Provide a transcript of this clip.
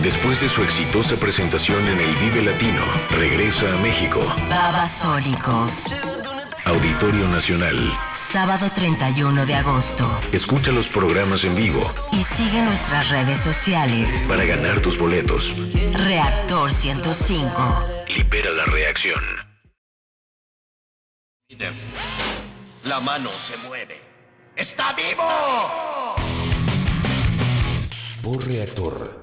Después de su exitosa presentación en el Vive Latino, regresa a México. Babasónicos. Auditorio Nacional. Sábado 31 de agosto. Escucha los programas en vivo. Y sigue nuestras redes sociales. Para ganar tus boletos. Reactor 105. Libera la reacción. La mano se mueve. ¡Está vivo! Por Reactor